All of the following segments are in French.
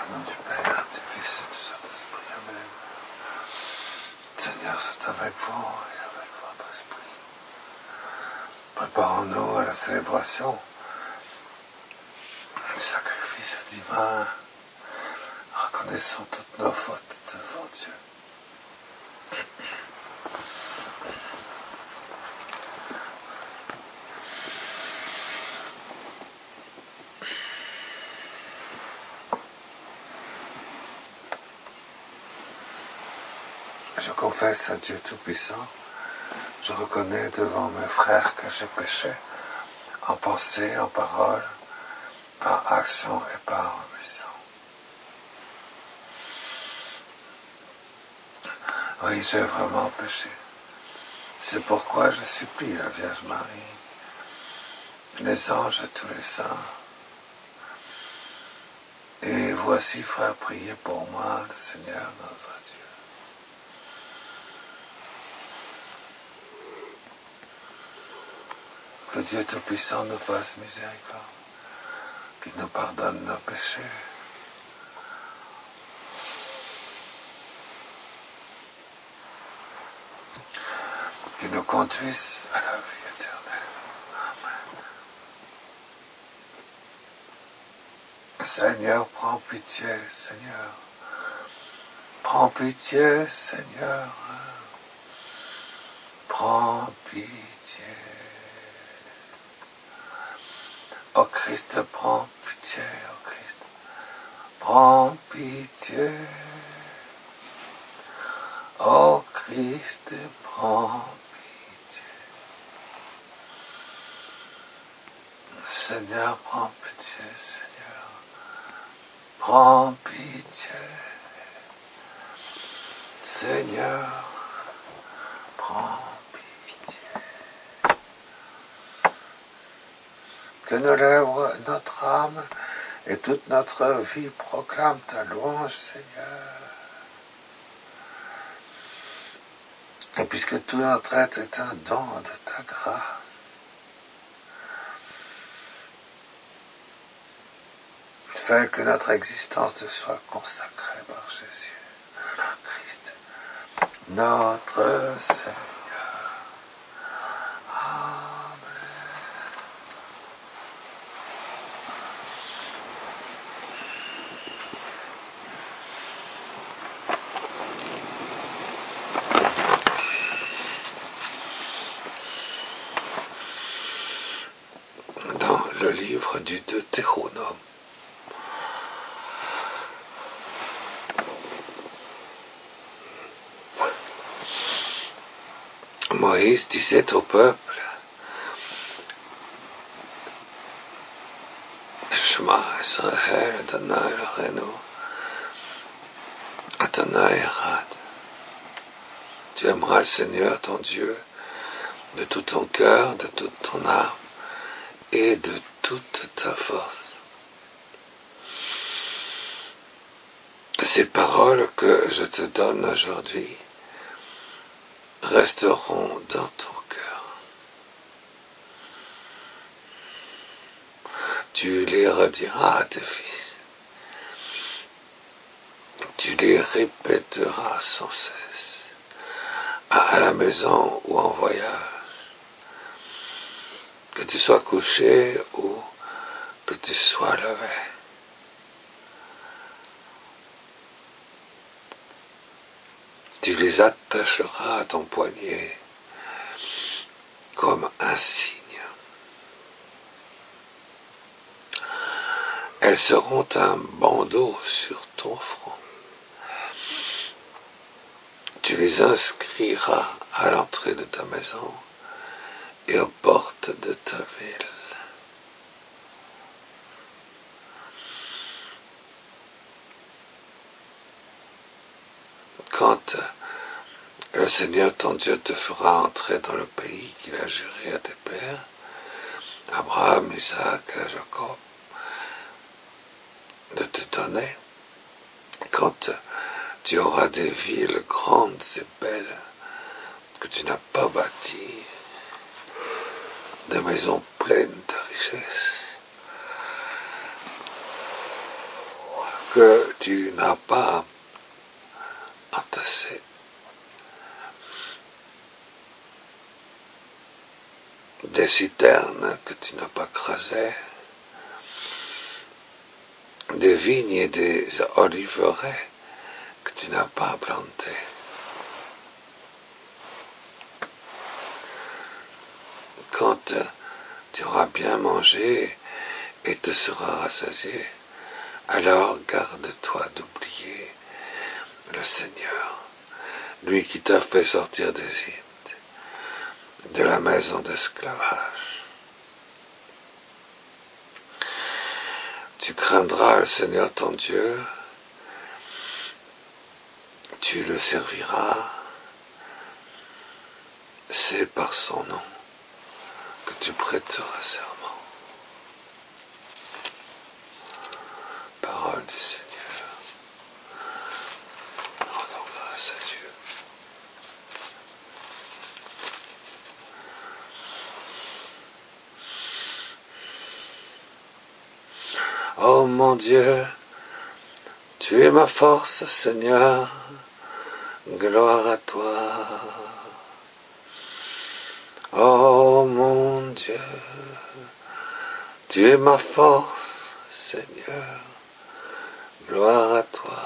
Au nom du Père, du Fils et du Saint-Esprit, Amen. Seigneur, c'est avec vous et avec votre esprit. Préparons-nous à la célébration du sacrifice divin. Reconnaissons toutes nos fautes devant Dieu. Je confesse à Dieu Tout-Puissant, je reconnais devant mes frères que j'ai péché, en pensée, en parole, par action et par omission. Oui, j'ai vraiment péché. C'est pourquoi je supplie la Vierge Marie, les anges et tous les saints. Et voici, frère, priez pour moi, le Seigneur notre Dieu. Que Dieu Tout-Puissant nous fasse miséricorde, qu'il nous pardonne nos péchés, qu'il nous conduise à la vie éternelle. Amen. Seigneur, prends pitié, Seigneur. Prends pitié, Seigneur. Prends pitié. Ô Christ, prends pitié, ô Christ. Prends pitié. Ô Christ, prends pitié. Seigneur, prends pitié, Seigneur. Prends pitié. Seigneur, prends pitié. Que nos lèvres, notre âme et toute notre vie proclament ta louange, Seigneur. Et puisque tout notre être est un don de ta grâce, fais que notre existence te soit consacrée par Jésus, Christ, notre Seigneur. Amen. Dans le livre du Deutéronome, Moïse disait au peuple, Shema Israël, Adonai Eloheinu, Adonai Echad. Tu aimeras le Seigneur ton Dieu de tout ton cœur, de toute ton âme et de toute ta force. Ces paroles que je te donne aujourd'hui resteront dans ton cœur. Tu les rediras à tes fils. Tu les répéteras sans cesse, à la maison ou en voyage, que tu sois couché ou que tu sois levé. Tu les attacheras à ton poignet comme un signe. Elles seront un bandeau sur ton front. Tu les inscriras à l'entrée de ta maison et aux portes de ta ville. Quand le Seigneur ton Dieu te fera entrer dans le pays qu'il a juré à tes pères, Abraham, Isaac et Jacob, de te donner, quand tu auras des villes grandes et belles que tu n'as pas bâties, des maisons pleines de richesses, que tu n'as pas entassé, des citernes que tu n'as pas creusées, des vignes et des oliveraies que tu n'as pas plantées. Quand tu auras bien mangé et te seras rassasié, alors garde-toi d'oublier le Seigneur, lui qui t'a fait sortir d'Égypte, de la maison d'esclavage. Tu craindras le Seigneur ton Dieu, tu le serviras, c'est par son nom que tu prêteras serment. Parole du Seigneur. Rendons grâce à Dieu. Oh mon Dieu, tu es ma force, Seigneur, gloire à toi. Oh mon Dieu, tu es ma force, Seigneur, gloire à toi.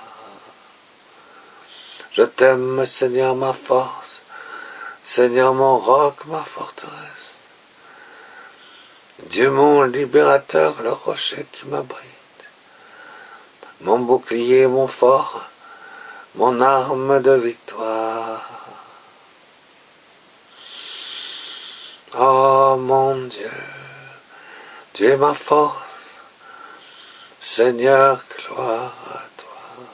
Je t'aime, Seigneur, ma force, Seigneur, mon roc, ma forteresse. Dieu mon libérateur, le rocher qui m'abrite, mon bouclier, mon fort, mon arme de victoire. Oh mon Dieu, tu es ma force, Seigneur, gloire à toi.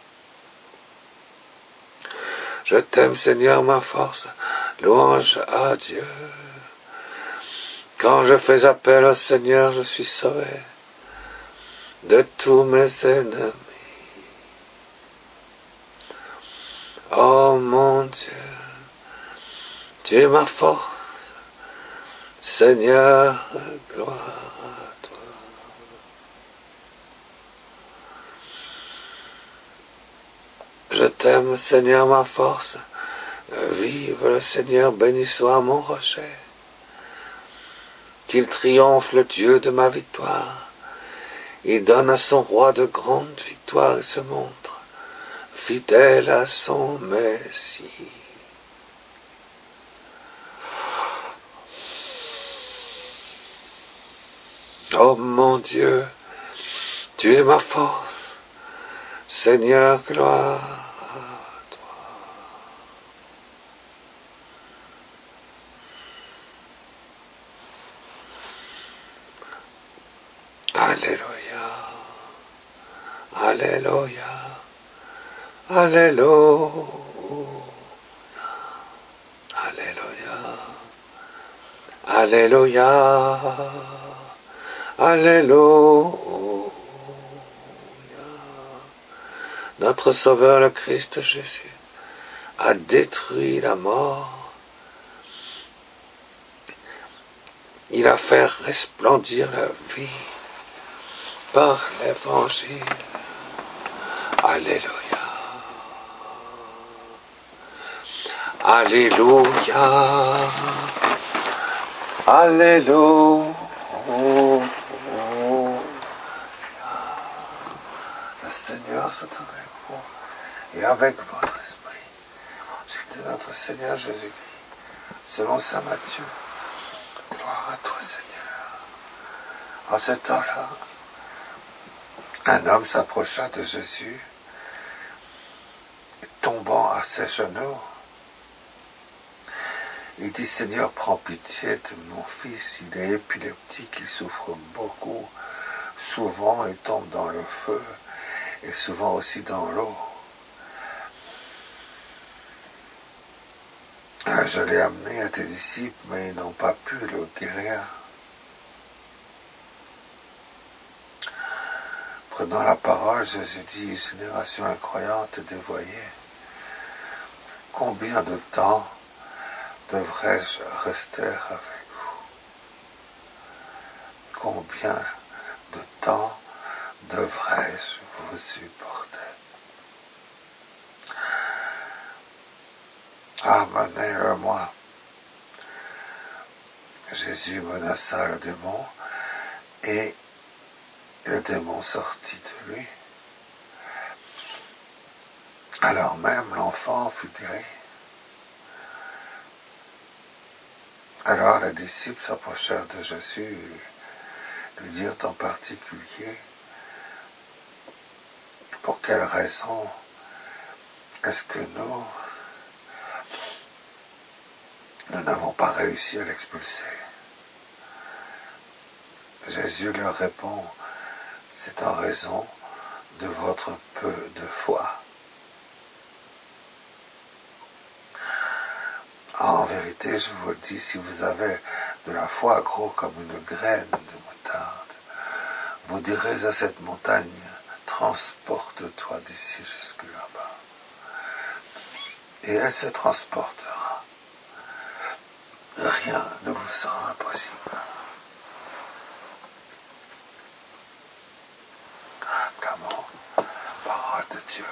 Je t'aime, Seigneur, ma force, louange à Dieu. Quand je fais appel au Seigneur, je suis sauvé de tous mes ennemis. Oh mon Dieu, tu es ma force, Seigneur, gloire à toi. Je t'aime, Seigneur, ma force. Vive le Seigneur, béni soit mon rocher. Qu'il triomphe le Dieu de ma victoire. Il donne à son roi de grandes victoires et se montre fidèle à son Messie. Oh mon Dieu, tu es ma force, Seigneur, gloire à toi. Alléluia, Alléluia, Alléluia, Alléluia, Alléluia, Alléluia. Notre Sauveur, le Christ Jésus, a détruit la mort. Il a fait resplendir la vie par l'Évangile. Alléluia. Alléluia. Alléluia. Le Seigneur soit avec vous et avec votre esprit. C'est de notre Seigneur Jésus-Christ, selon saint Matthieu. Gloire à toi, Seigneur. En ce temps-là, un homme s'approcha de Jésus et tombant à ses genoux, il dit, Seigneur, prends pitié de mon fils, il est épileptique, il souffre beaucoup, souvent il tombe dans le feu et souvent aussi dans l'eau. Je l'ai amené à tes disciples, mais ils n'ont pas pu le guérir. Prenant la parole, Jésus dit, génération incroyante et dévoyée, combien de temps devrais-je rester avec vous? Combien de temps devrais-je vous supporter? Amenez-le-moi. Jésus menaça le démon et le démon sortit de lui. Alors même l'enfant fut guéri. Alors les disciples s'approchèrent de Jésus et lui dirent en particulier, pour quelle raison est-ce que nous n'avons pas réussi à l'expulser? Jésus leur répond, c'est en raison de votre peu de foi. En vérité, je vous le dis, si vous avez de la foi gros comme une graine de moutarde, vous direz à cette montagne, transporte-toi d'ici jusque là-bas. Et elle se transportera. Rien ne vous sera impossible. Acclamons, parole de Dieu.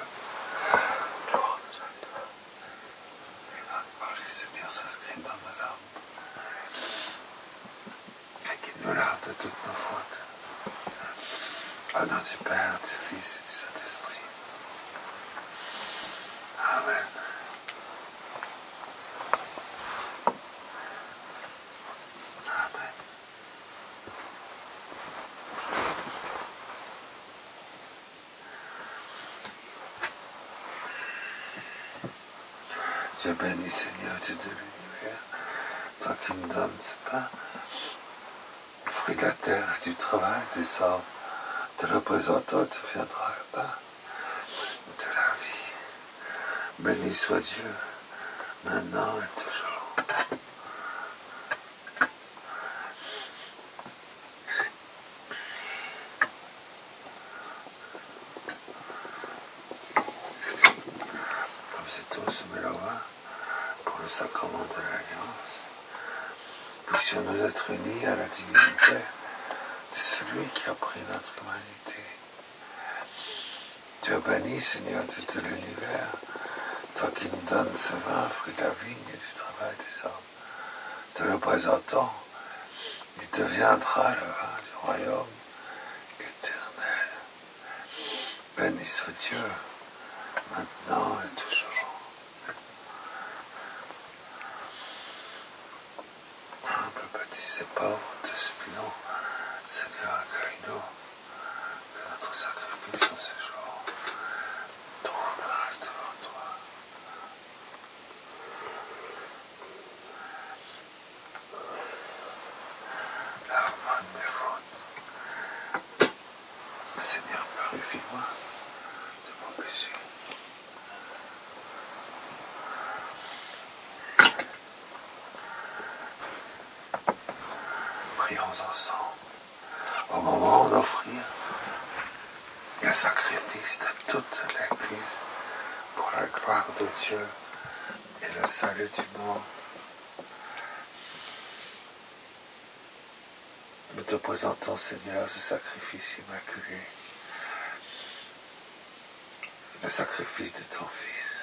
Seigneur s'inscrit dans nos âmes et qu'il nous lave de toutes nos fautes. Au nom du Père, du Fils et du Saint-Esprit. Amen. Amen. Dieu béni, Seigneur, Dieu de l'univers, toi qui me donnes ce pain, fruit de la terre, du travail, des hommes, te représentant, tu viendras le pain de la vie. Béni soit Dieu, maintenant et toujours. Comme c'est tout, se met le vin pour le sacrement de l'Alliance. Puissions-nous être unis à la divinité de celui qui a pris notre humanité. Dieu béni, Seigneur Dieu de l'univers, toi qui nous donnes ce vin, fruit de la vigne et du travail des hommes. Te le présentant, il deviendra le vin du royaume éternel. Béni soit Dieu, maintenant et toujours. Humble, petits et pauvres, te supplions, Seigneur, accueille-nous, que notre sacrifice en ce jour trouve grâce devant toi. Lave-moi de mes fautes. Seigneur, purifie-moi de mon péché. Prions ensemble. Au moment d'offrir le sacrifice de toute l'Église pour la gloire de Dieu et le salut du monde, nous te présentons, Seigneur, ce sacrifice immaculé, le sacrifice de ton Fils.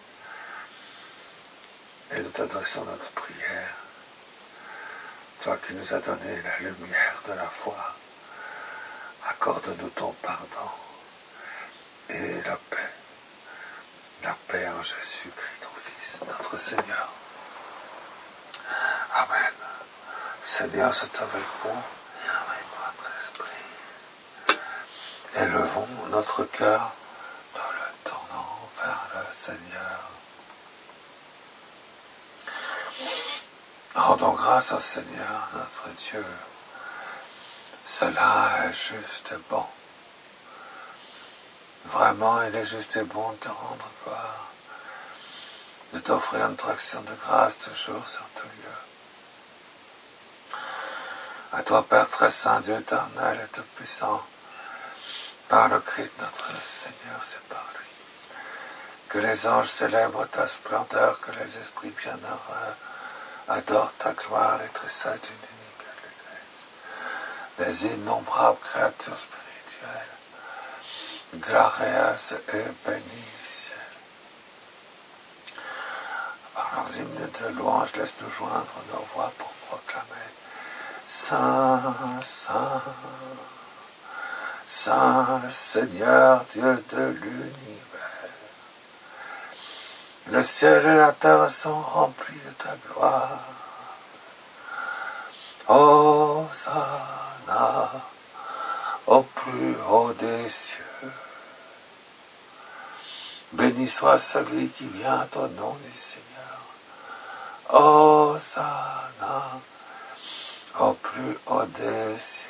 Et nous t'adressons notre prière, toi qui nous as donné la lumière de la foi. Accorde-nous ton pardon et la paix en Jésus-Christ, ton Fils, notre Seigneur. Amen. Seigneur, c'est avec vous et avec votre esprit. Élevons notre cœur dans le tournant vers le Seigneur. Rendons grâce au Seigneur, notre Dieu. Cela est juste et bon. Vraiment, il est juste et bon de te rendre gloire, de t'offrir notre action de grâce toujours sur tout lieu. À toi, Père très saint, Dieu éternel et tout-puissant, par le Christ notre Seigneur, c'est par lui. Que les anges célèbrent ta splendeur, que les esprits bienheureux adorent ta gloire et tressaillent d'une unique Église. Les innombrables créatures spirituelles Glorias et bénis. Par leurs hymnes de louange, laisse-nous joindre nos voix pour proclamer Saint, Saint, Saint, le Seigneur Dieu de l'univers. Le ciel et la terre sont remplis de ta gloire. Hosanna au plus haut des cieux. Béni soit celui qui vient au nom du Seigneur. Hosanna au plus haut des cieux.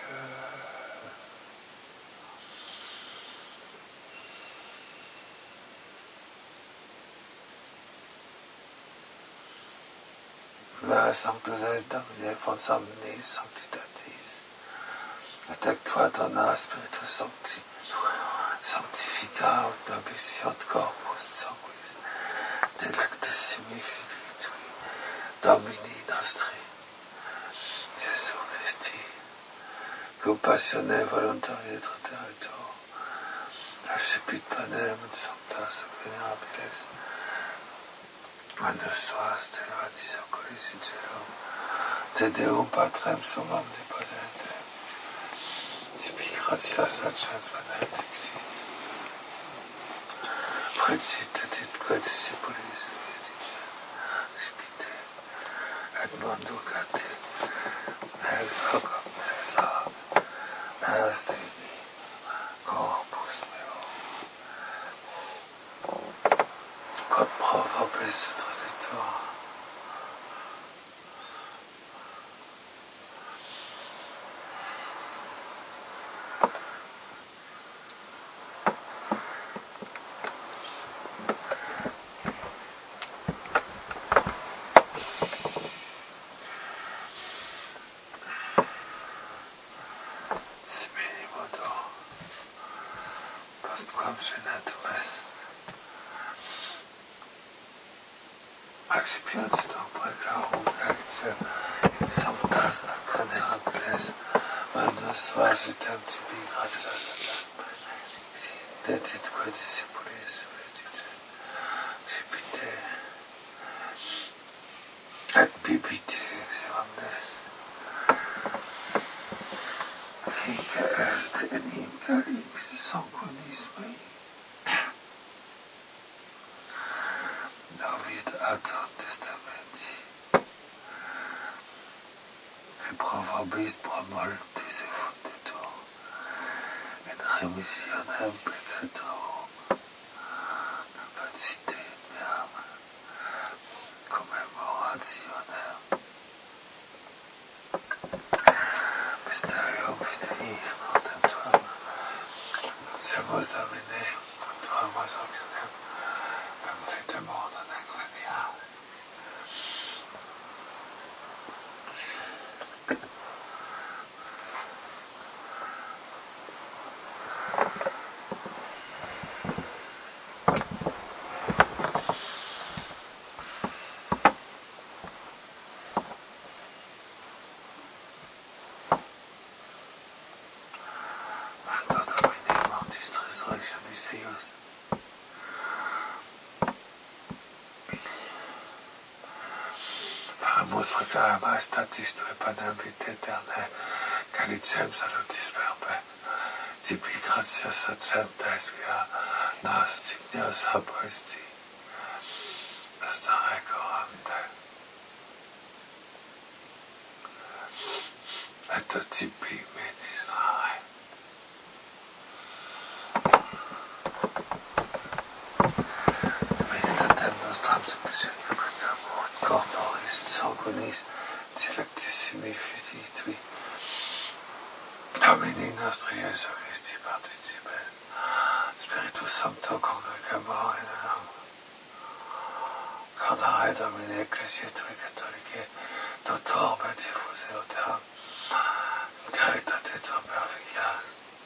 Vers Sanctus es Domine, fons omnis sanctitatis. Et avec toi, dona Spiritus Sancti, sanctifica ut nobis fiat corpus sanguis, delectissimi filii tui, Domini nostri, Jesu Christi, cum passione voluntarie traditor, accipit panem et sanctas venerabilis, Manda soas te radis oculis in cielo, te Deum Patrem sum omnipotente, tibi gratias accens benedictis, princip et discipulis Christians, spite, et mondo cate, es hoc est dini, corpus meo, quod pro vobis traditor, postquam senatum est. Accipiat in precautum Gallicia, in sanctas venerabilis, Manda soas item tibi gratias dedit quae discipulis medice, accipite, et bibite ex omnes, hic est enim galix sanguinis mei, David ad testamenti, et pro vobis pro multis effunditur, et remissionem peccatorum, capacite meam, commemorationem, mysterium fidei mortem tuam, semus Domine, tuam resurrectionem, et mortem ecclesia. Anto Domini mortis resurrectionis eius. Paramus preclara majestatis tue panem vitae aeternae, calicem salutis verbe, tibi gratias accentes via nos dignios habuisti, nostare coram te. Et tibi ministrae. Meditatem nostram supplicatum et corporis sanguinis delectissimi filii tui, Domini nostri Jesu Christi participes, Spiritus Sancto congregamur in enam, Cordare Domini Ecclesiae tui Catholicae, tutor me diffuse autem, in caritate tua perficias.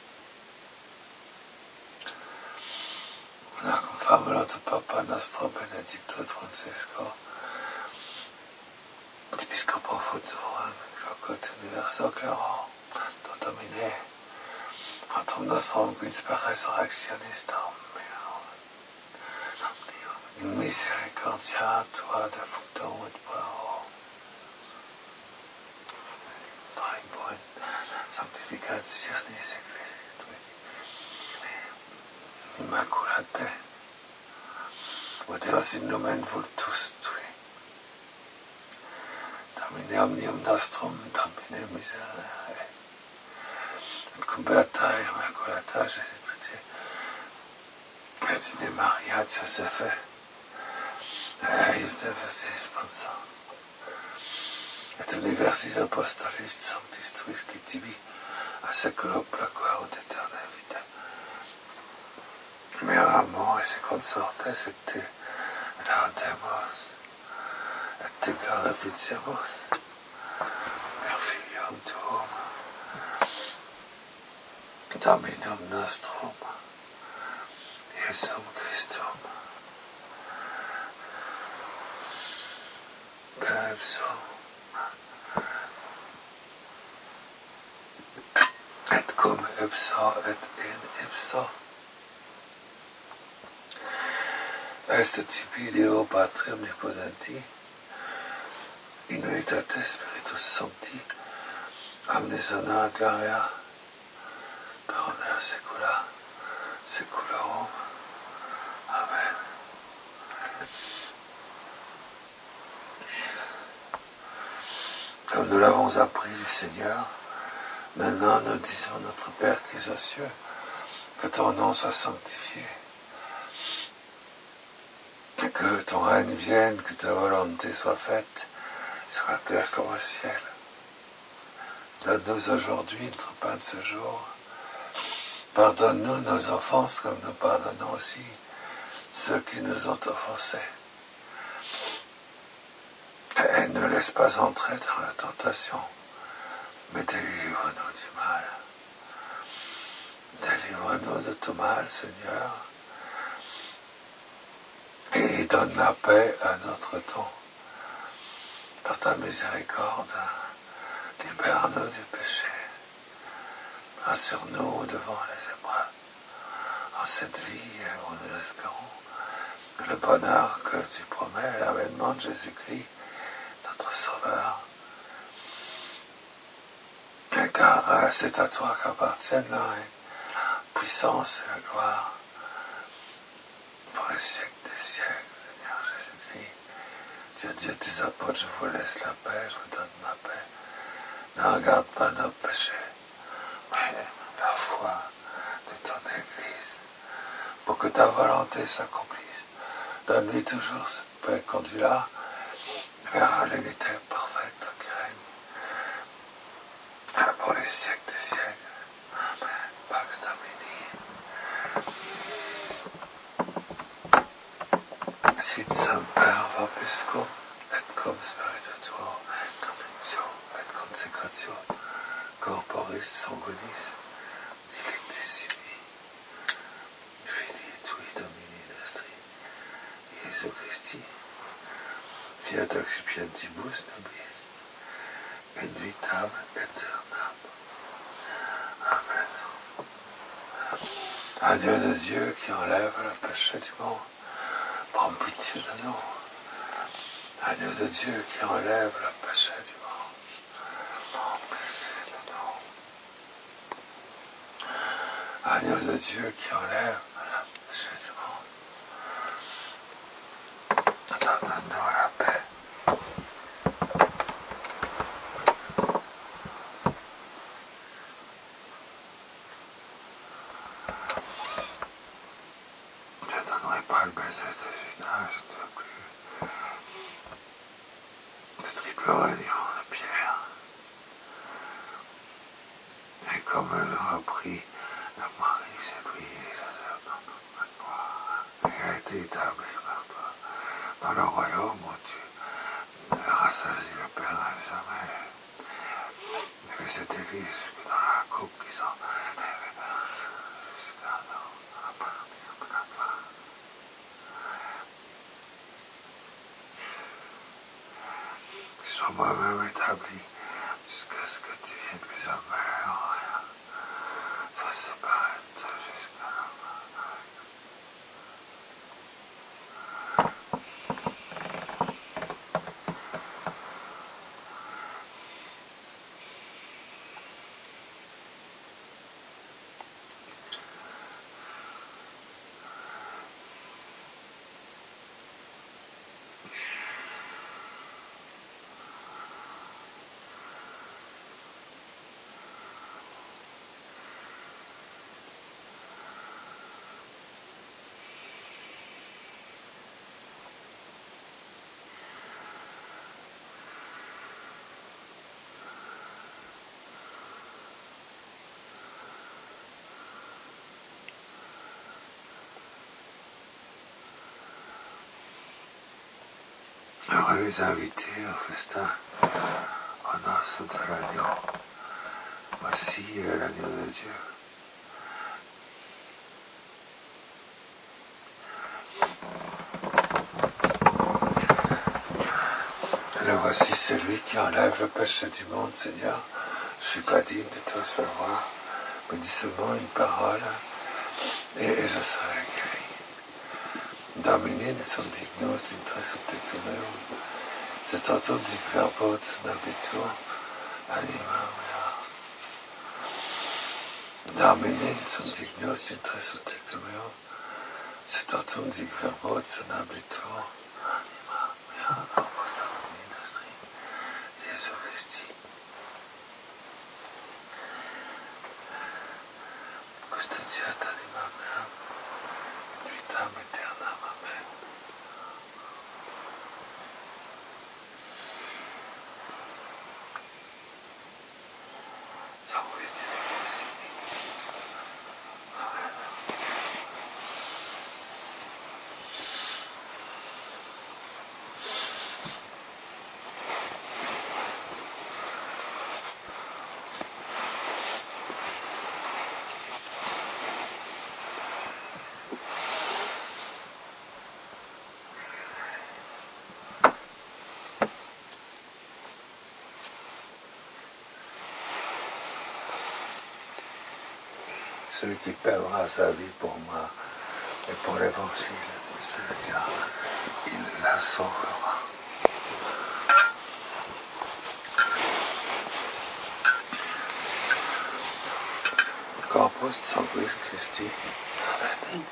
Una confabula tu Papa nostro Benedictus Francisco, Episcopo Futurum, Cocut Universo Claro, Domine, Otro nostrum quis per resurrectionis Domino, in misericordia tua defunctum et pro. Tui sanctificationis ecclesiae tui, immaculate, Deus in nomen vultus tui, Domine omnium nostrum, Domine miserere, et cum beata immaculata Jesu Virgine Maria, Giusephe, eius de sponsor, et universis apostolis sanctis tuis qui tibi a seculo placuar ut aeterna vita. Mea amor et consortes et te laudemos et te glorificemus per filium tuum, Dominum nostrum, Iesum Christum, per ipso et cum ipso et in ipso est tibi Deo Patri omnipotenti, in unitate Spiritus Sancti, omnis honor gloria per omnia saecula saeculorum. Amen. Comme nous l'avons appris du Seigneur, maintenant nous disons notre Père qui es aux cieux, que ton nom soit sanctifié, et que ton règne vienne, que ta volonté soit faite sur la terre comme au ciel. Donne-nous aujourd'hui notre pain de ce jour. Pardonne-nous nos offenses comme nous pardonnons aussi ceux qui nous ont offensés. Et ne laisse pas entrer dans la tentation, mais délivre-nous du mal. Délivre-nous de tout mal, Seigneur, et donne la paix à notre temps. Par ta miséricorde, libère-nous du péché. Rassure-nous devant les épreuves. En cette vie où nous espérons le bonheur que tu promets, l'avènement de Jésus-Christ, notre Sauveur. Et car c'est à toi qu'appartiennent la puissance et la gloire pour les siècles des siècles, Seigneur Jésus-Christ. Tu as dit à tes apôtres, je vous laisse la paix, je vous donne ma paix. Ne regarde pas nos péchés, mais la foi de ton Église, pour que ta volonté s'accomplisse. Donne-lui toujours cette paix, conduis-la vers l'unité parfaite qui règne pour les siècles des siècles. Amen. Pax Domini. Sit semper vobiscum, et cum spiritu tuo, convictio et consecratio, corporis sanguinis, dilectissimi, Filii tui Domini nostri, Iesu Christi, fiat accipientibus nobis, in vitam aeternam. Amen. Agneau de Dieu qui enlève le péché du monde, prends pitié de nous. Agneau de Dieu qui enlève le péché du monde, prends pitié de nous. Agneau de Dieu qui enlève le péché du monde, donne-nous la paix. Je ne donnerai pas le baiser de Judas, je ne veux plus de triple réunion de pierre. Et comme elle a pris le mari, s'est plié, Joseph, dans toute sa gloire, et a été établi par toi, dans le royaume où tu rassasies le Père à jamais. Et cette église jusque dans la coupe qui s'en jusqu'à la partie de la fin. Que je sois moi-même établi jusqu'à ce que tu viennes, que jamais rien soit laisse paraître jusqu'à la fin. Alors les invités au festin en os de l'agneau. Voici l'agneau de Dieu. Alors voici celui qui enlève le péché du monde, Seigneur. Je ne suis pas digne de te recevoir, mais dis seulement une parole et je serai guéri. Domine sunt dignus intres obtectum meum, sed autum dic verbot nabitur anima mea. Domine sunt dignus intres obtectum meum, sed autum dic verbot nabitur anima mea. Opus Domini nostri, Iesu Christi. Custodiat anima mea, vitam aeternam. Amen. Celui qui perdra sa vie pour moi et pour l'évangile, celui-là, il la sauvera. Corpus Sanguis Christi. Amen.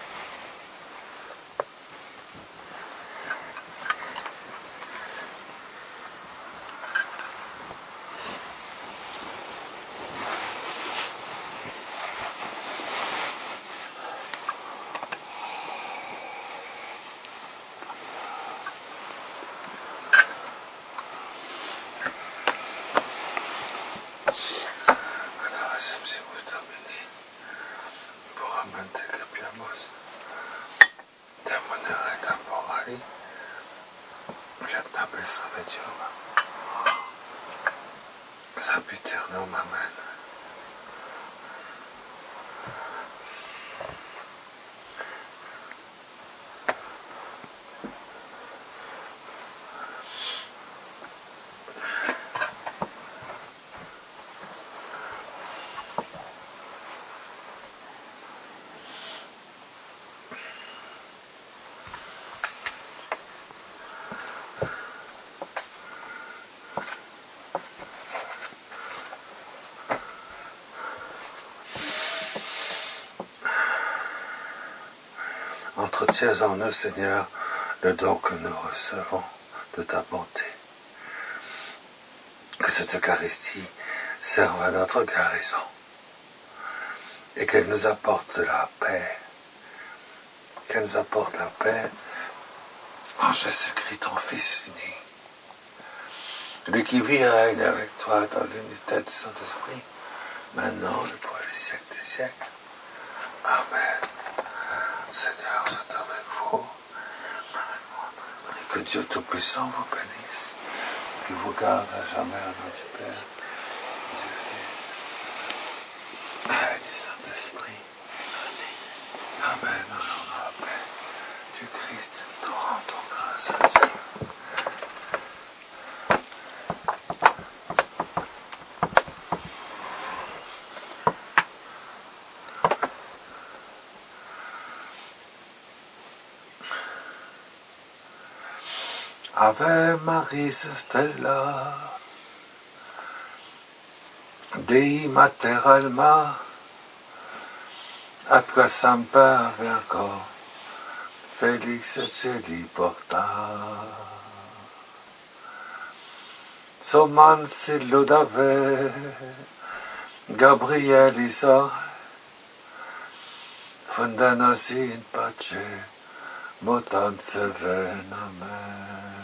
Sempiternum, amen. Entretiens en nous, Seigneur, le don que nous recevons de ta bonté. Que cette Eucharistie serve à notre guérison et qu'elle nous apporte la paix. Qu'elle nous apporte la paix en Jésus-Christ, ton Fils unique. Lui qui vit et règne avec toi dans l'unité du Saint-Esprit, maintenant et pour les siècles des siècles. Amen. Seigneur, soit avec vous. Et que Dieu Tout-Puissant vous bénisse, qu'il vous garde à jamais au nom du Père, du Fils et du Saint-Esprit. Amen. Au nom de la paix du Christ, nous rendons grâce à Dieu. Ave Maris Stella, Dei Mater Alma, Atque Semper Virgo, Felix et Celi Porta. Soman Siludave, Gabriel Isa, Fundanos in pace, mutant sevenamen.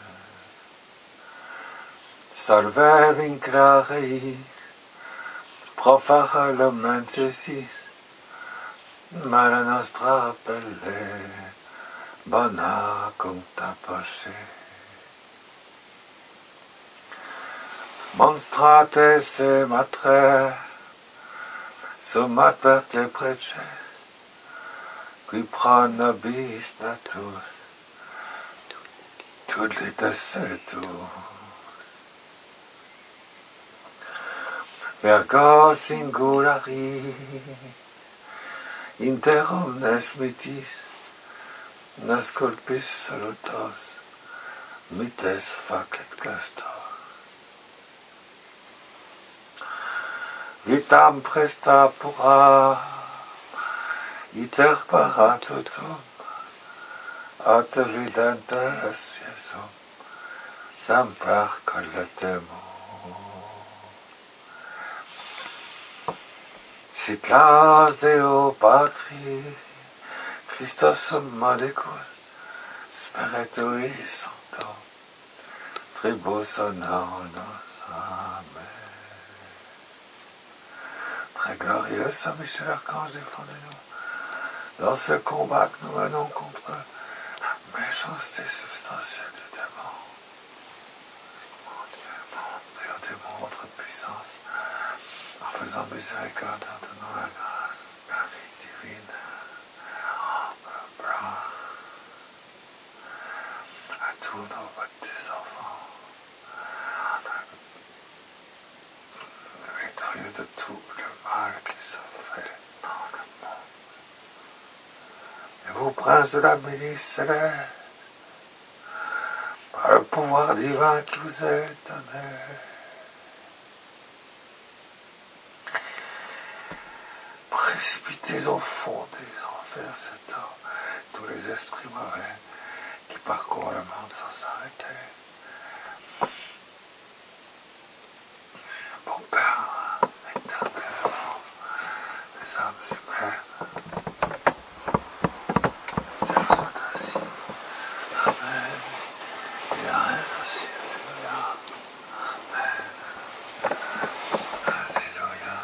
Salver in clarei, profara lomentesis, mala nostra pelle, bona conta pace. Monstrate se matre, sumat te preces, qui pronobis natus, tullidesetus. Virgo singularis, inter omnes mitis, nasculpis salutos, mites facet castor. Vitam presta pura, iter paratutum, aut videntes Iesum, semper colletemus. Sit las Deo Patri, Christos modicus, Spiritui Sancto, tribus honor nos. Amen. Très glorieux Saint Michel Archange, défendez-nous dans ce combat que nous menons contre la méchanceté substantielle du démon. Mon Dieu, démon, votre puissance, en faisant miséricorde, en donnant la grâce, la vie divine, le bras à tous nos petits enfants, victorieux de tout le mal qui se fait dans le monde. Et vous, princes de la milice céleste, par le pouvoir divin qui vous est donné, précipitez au fond des enfers cet homme, tous les esprits mauvais qui parcourent le monde sans s'arrêter. Bon Père éternel, les âmes humaines, qu'elles soient ainsi. Amen. Il arrive aussi. Alléluia. Amen. Alléluia.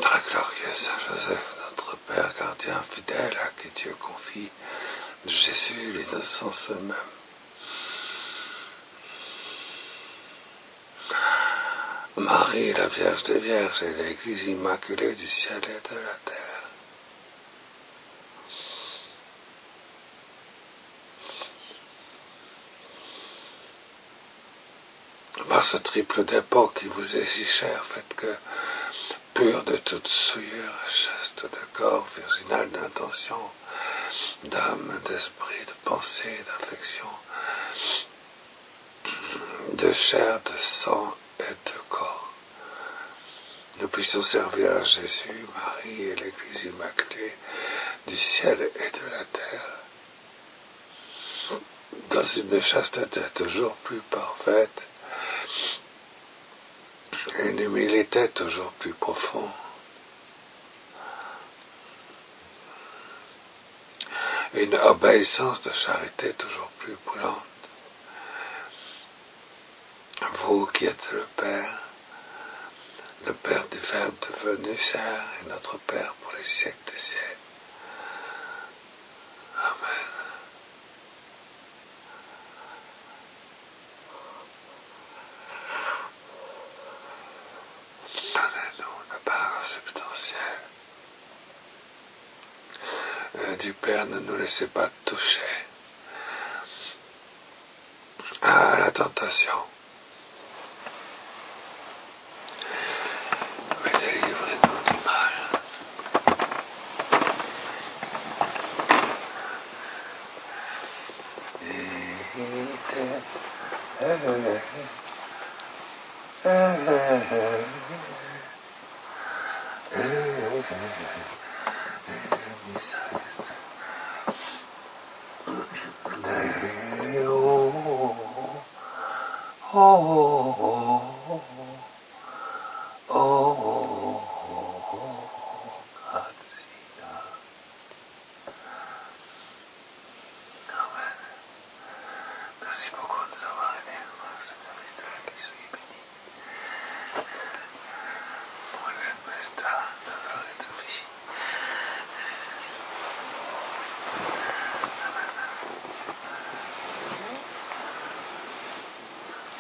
Très glorieux Saint Joseph, notre Père gardien fidèle, à qui Dieu confie Jésus, l'innocence même. Marie, la Vierge des Vierges, et l'Église immaculée du ciel et de la terre. Par ce triple dépôt qui vous est si cher, faites que, pur de toute souillure, chaste de corps, virginal d'intention, d'âme, d'esprit, de pensée, d'affection, de chair, de sang et de corps, nous puissions servir à Jésus, Marie et l'Église immaculée du ciel et de la terre, dans une chasteté toujours plus parfaite, et une humilité toujours plus profonde, une obéissance de charité toujours plus brûlante. Vous qui êtes le Père du Verbe devenu chair, et notre Père pour les siècles des siècles. Amen. Donnez-nous la part substantielle. Du Père, ne nous laissez pas toucher à la tentation, mais délivrez-nous du mal. Merci beaucoup de nous avoir aidés. Seigneur, fils de la qui soyez béni.